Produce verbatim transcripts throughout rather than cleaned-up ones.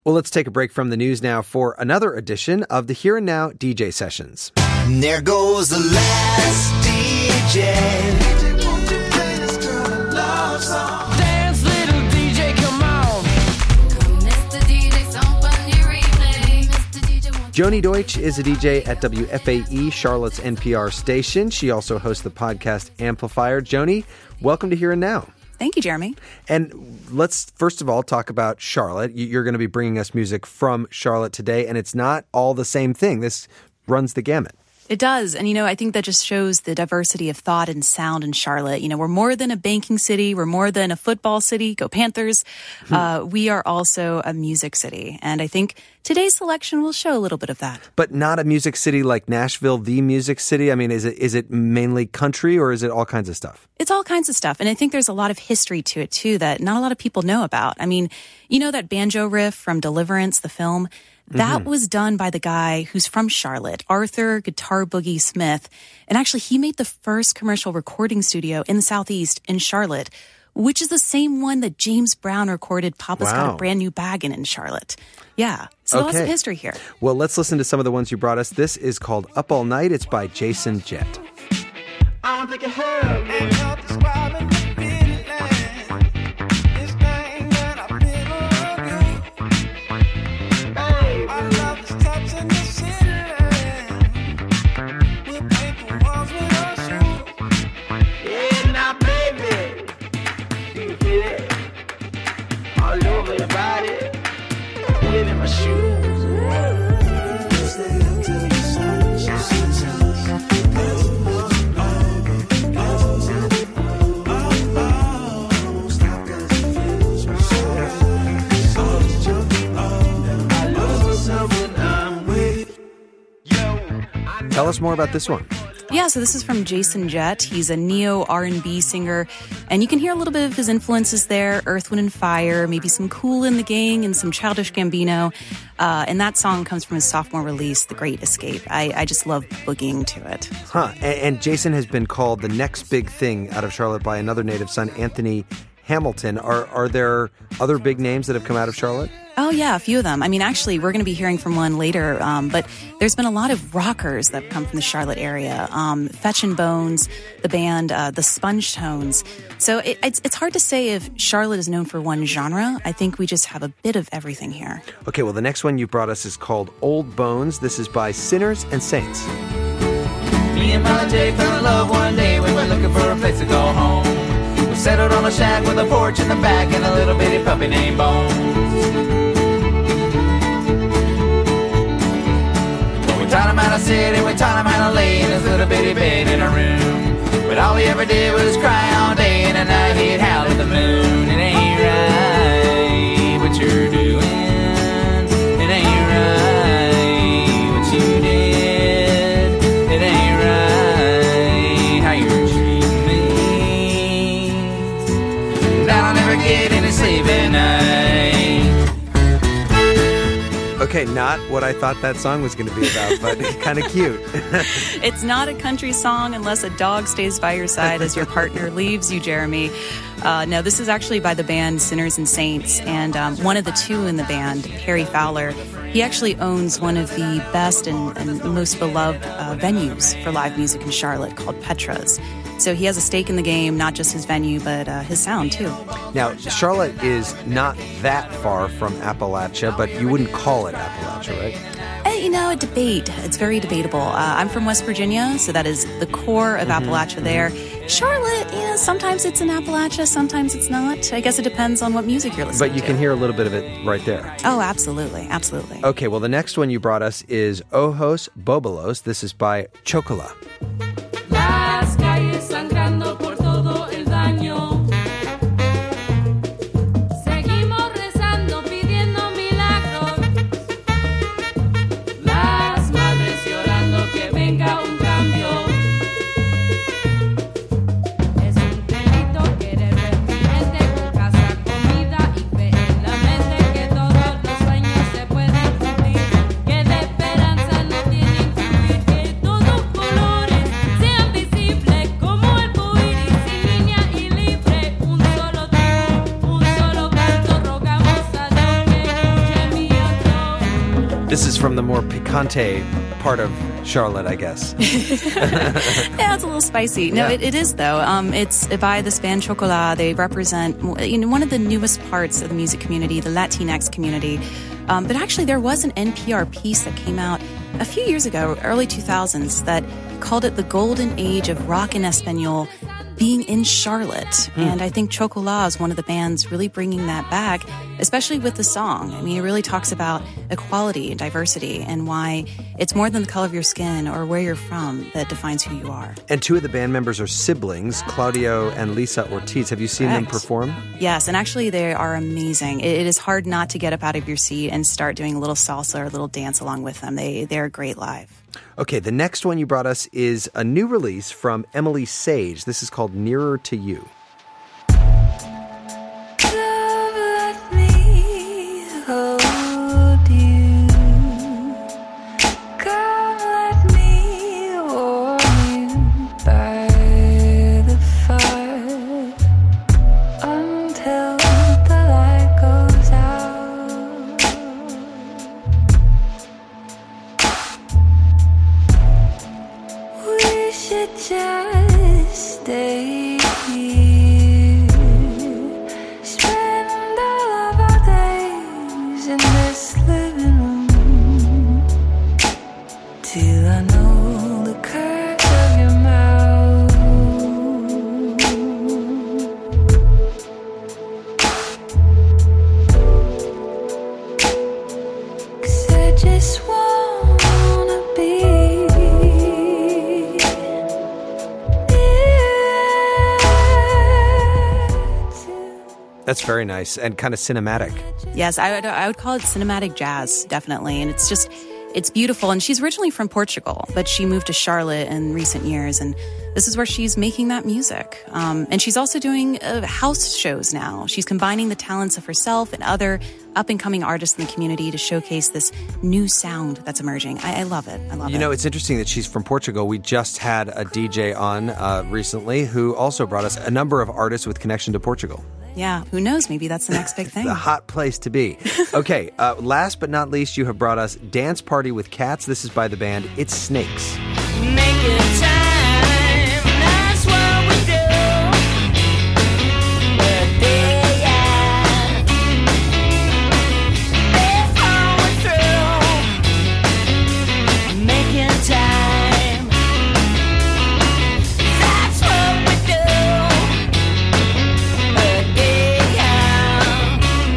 Well, let's take a break from the news now for another edition of the Here and Now D J Sessions. And there goes the last D J. Dance, little D J, come on. Joni Deutsch is a D J at W F A E, Charlotte's N P R station. She also hosts the podcast Amplifier. Joni, welcome to Here and Now. Thank you, Jeremy. And let's first of all talk about Charlotte. You're going to be bringing us music from Charlotte today, and it's not all the same thing. This runs the gamut. It does. And, you know, I think that just shows the diversity of thought and sound in Charlotte. You know, we're more than a banking city. We're more than a football city. Go Panthers. Hmm. Uh, we are also a music city. And I think today's selection will show a little bit of that. But not a music city like Nashville, the music city? I mean, is it is it mainly country or is it all kinds of stuff? It's all kinds of stuff. And I think there's a lot of history to it, too, that not a lot of people know about. I mean, you know that banjo riff from Deliverance, the film? That mm-hmm. was done by the guy who's from Charlotte, Arthur Guitar Boogie Smith. And actually, he made the first commercial recording studio in the Southeast in Charlotte, which is the same one that James Brown recorded Papa's Wow. Got a Brand New Bag in in Charlotte. Yeah. So okay. lots of history here. Well, let's listen to some of the ones you brought us. This is called Up All Night. It's by Jason Jett. I don't think it hurt. Ain't help describing the feeling. This thing that I feel again. I love this touch in the ceiling. We'll paint the walls with our shoes. Yeah, now baby, do you feel it? All over your body, within my shoes. Stay up till the sun shines. Tell us more about this one. Yeah, so this is from Jason Jett. He's a neo R and B singer, and you can hear a little bit of his influences there, Earth, Wind and Fire, maybe some Kool in the Gang and some Childish Gambino. Uh, and that song comes from his sophomore release, The Great Escape. I, I just love boogieing to it. Huh. And, and Jason has been called the next big thing out of Charlotte by another native son, Anthony Hamilton. Are, are there other big names that have come out of Charlotte? Oh, yeah, a few of them. I mean, actually, we're going to be hearing from one later, um, but there's been a lot of rockers that come from the Charlotte area. Um, Fetch and Bones, the band, uh, the Sponge Tones. So it, it's, it's hard to say if Charlotte is known for one genre. I think we just have a bit of everything here. Okay, well, the next one you brought us is called Old Bones. This is by Sinners and Saints. Me and Molly J fell in love one day. We were looking for a place to go home. We settled on a shack with a porch in the back and a little bitty puppy named Bones. We taught him how to sit and we taught him how to lay in his little bitty bed in a room. But all he ever did was cry all day, and at night he'd howl at the moon. It ain't right what you're doing. It ain't right what you did. It ain't right how you're treating me. And I don't ever get any sleep at night. Okay, not what I thought that song was going to be about, but kind of cute. It's not a country song unless a dog stays by your side as your partner leaves you, Jeremy. Uh, no, this is actually by the band Sinners and Saints, and um, one of the two in the band, Harry Fowler, he actually owns one of the best and, and most beloved uh, venues for live music in Charlotte called Petra's. So he has a stake in the game, not just his venue, but uh, his sound, too. Now, Charlotte is not that far from Appalachia, but you wouldn't call it Appalachia, right? Uh, you know, a debate. It's very debatable. Uh, I'm from West Virginia, so that is the core of mm-hmm. Appalachia there. Charlotte, yeah, sometimes it's in Appalachia, sometimes it's not. I guess it depends on what music you're listening to. But you to. can hear a little bit of it right there. Oh, absolutely, absolutely. Okay, well, the next one you brought us is Ojos Bobolos. This is by Chocola. Las calles sangrando por todo el daño. Seguimos rezando, pidiendo milagros. Las madres llorando que venga un cambio. Es un delito querer ver gente con casa, comida y fe en la mente, que todos los sueños se pueden cumplir, que de esperanza no tienen que huir, que todo colores. This is from the more picante part of Charlotte, I guess. Yeah, it's a little spicy. No, Yeah. it, it is, though. Um, it's by this band Chocolat. They represent you know, one of the newest parts of the music community, the Latinx community. Um, but actually, there was an N P R piece that came out a few years ago, early two thousands, that called it the golden age of rock and Espanol being in Charlotte. And I think Chocolat is one of the bands really bringing that back, especially with the song. I mean, it really talks about equality and diversity and why it's more than the color of your skin or where you're from that defines who you are. And two of the band members are siblings, Claudio and Lisa Ortiz. Have you seen them Correct. perform? Yes, and actually they are amazing. It, it is hard not to get up out of your seat and start doing a little salsa or a little dance along with them. They, they're great live. Okay, the next one you brought us is a new release from Emily Sage. This is called Nearer to You. Love, let me hold you. Come, let me warm you by the fire until the light goes out. We should just stay here, spend all of our days in this living room, till I know the curves of your mouth. 'Cause I just wanna be That's very nice and kind of cinematic. Yes, I would, I would call it cinematic jazz, definitely. And it's just, it's beautiful. And she's originally from Portugal, but she moved to Charlotte in recent years. And this is where she's making that music. Um, and she's also doing uh, house shows now. She's combining the talents of herself and other up-and-coming artists in the community to showcase this new sound that's emerging. I, I love it. I love it. You know, it's interesting that she's from Portugal. We just had a D J on uh, recently who also brought us a number of artists with connection to Portugal. Yeah, who knows? Maybe that's the next big thing. The hot place to be. Okay, uh, last but not least, you have brought us Dance Party with Cats. This is by the band It's Snakes. Make it time, that's what we do. But they are they're falling through. Making time, that's what we do. But they are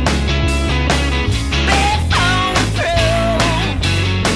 they're falling through.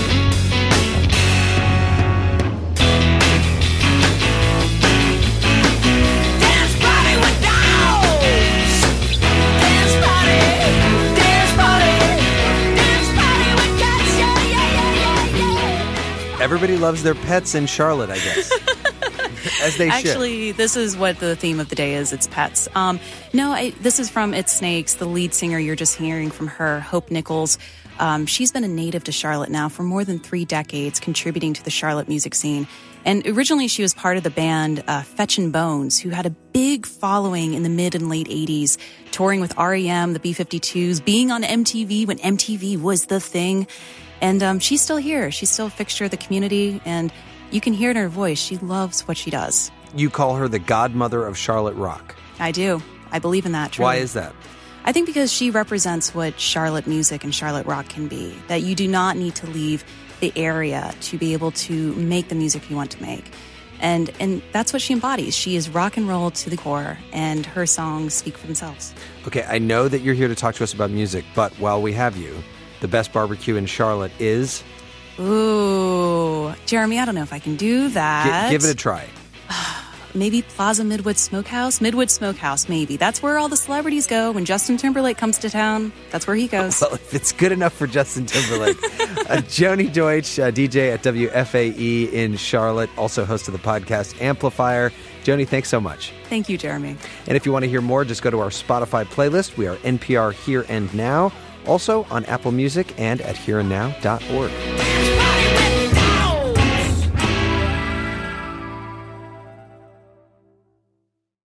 Dance party with dogs. Dance party, dance party, dance party with cats. Yeah, yeah, yeah, yeah, yeah. Everybody loves their pets in Charlotte, I guess. As they should. Actually, this is what the theme of the day is. It's pets. Um, no, I, this is from It's Snakes. The lead singer you're just hearing from her, Hope Nichols. Um, she's been a native to Charlotte now for more than three decades, contributing to the Charlotte music scene. And originally, she was part of the band uh, Fetchin' Bones, who had a big following in the mid and late eighties, touring with R E M, the B fifty-twos, being on M T V when M T V was the thing. And um, she's still here. She's still a fixture of the community, and you can hear in her voice, she loves what she does. You call her the godmother of Charlotte rock. I do. I believe in that. Truly. Why is that? I think because she represents what Charlotte music and Charlotte rock can be. That you do not need to leave the area to be able to make the music you want to make. And and that's what she embodies. She is rock and roll to the core, and her songs speak for themselves. Okay, I know that you're here to talk to us about music, but while we have you, the best barbecue in Charlotte is... Ooh, Jeremy, I don't know if I can do Gi- that. give it a try. Maybe Plaza Midwood Smokehouse? Midwood Smokehouse, maybe. That's where all the celebrities go. When Justin Timberlake comes to town, that's where he goes. Well, if it's good enough for Justin Timberlake. uh, Joni Deutsch, uh, D J at W F A E in Charlotte, also host of the podcast Amplifier. Joni, thanks so much. Thank you, Jeremy. And if you want to hear more, just go to our Spotify playlist. We are N P R Here and Now, also on Apple Music and at here and now dot org.